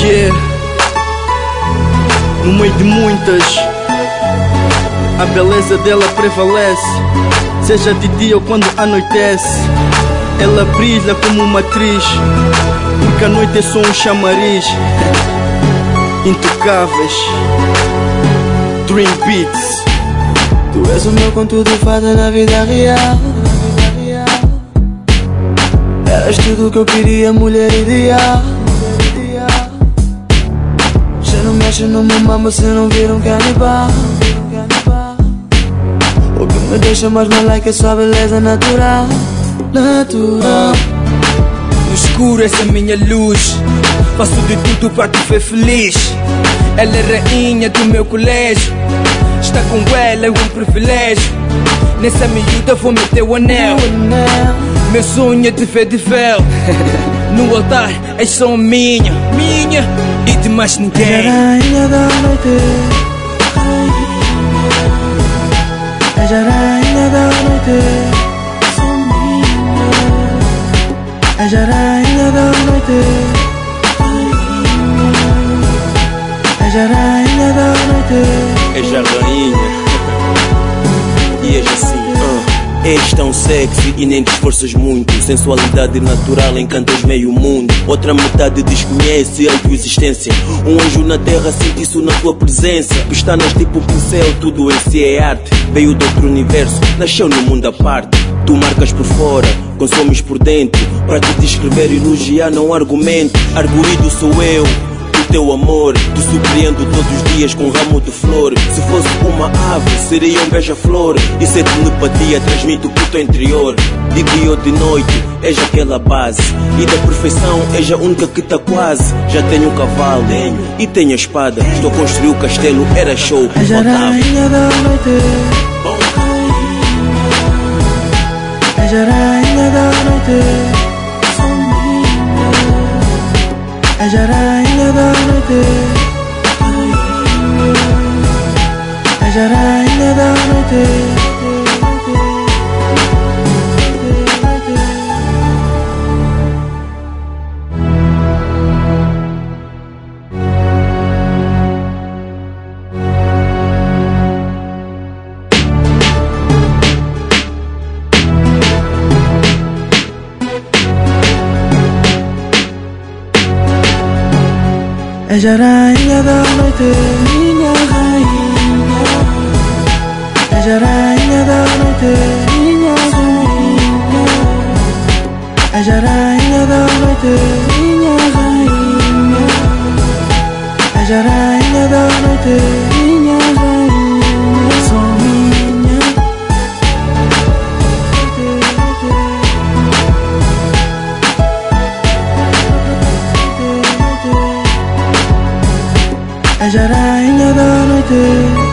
Yeah. No meio de muitas, a beleza dela prevalece. Seja de dia ou quando anoitece, ela brilha como uma atriz, porque a noite é só um chamariz. Intocáveis, Dream Beats. Tu és o meu conto de fada na vida real. Eras tudo o que eu queria, mulher ideal. Já não mexe no meu mama se não vir um canibal. O que me deixa mais malaika é só a beleza natural. No escuro essa é minha luz, faço de tudo para te ver feliz. Ela é rainha do meu colégio, estar com ela é um privilégio. Nessa miúda vou meter o anel, meu sonho é te ver de véu. No altar és só minha e de mais ninguém. És a rainha da noite, és a rainha da noite, és a rainha da noite, és a rainha da noite. És a rainha. E és assim, és tão sexy e nem te esforças muito. Sensualidade natural, encantas meio mundo. Outra metade desconhece a tua existência. Um anjo na terra sente isso na tua presença. Pestanas tipo um pincel, tudo em si é arte. Veio de outro universo, nasceu no mundo à parte. Tu marcas por fora, consomes por dentro. Para te descrever e elogiar não há argumento. Arguído sou eu, teu amor, te surpreendo todos os dias com um ramo de flor. Se fosse uma ave, seria um beija-flor. Isso é telepatia, transmito para o teu interior. De dia ou de noite, és aquela base. E da perfeição, és a única que está quase. Já tenho um cavalo, e tenho a espada. Estou a construir o castelo, era show. És a rainha da noite, és a rainha da noite, és a rainha da noite, és a rainha da noite. És a rainha da noite, minha rainha. És a rainha da noite, minha rainha. És a rainha da noite, minha rainha. És a rainha da noite, minha rainha. Só minha. És a rainha da noite.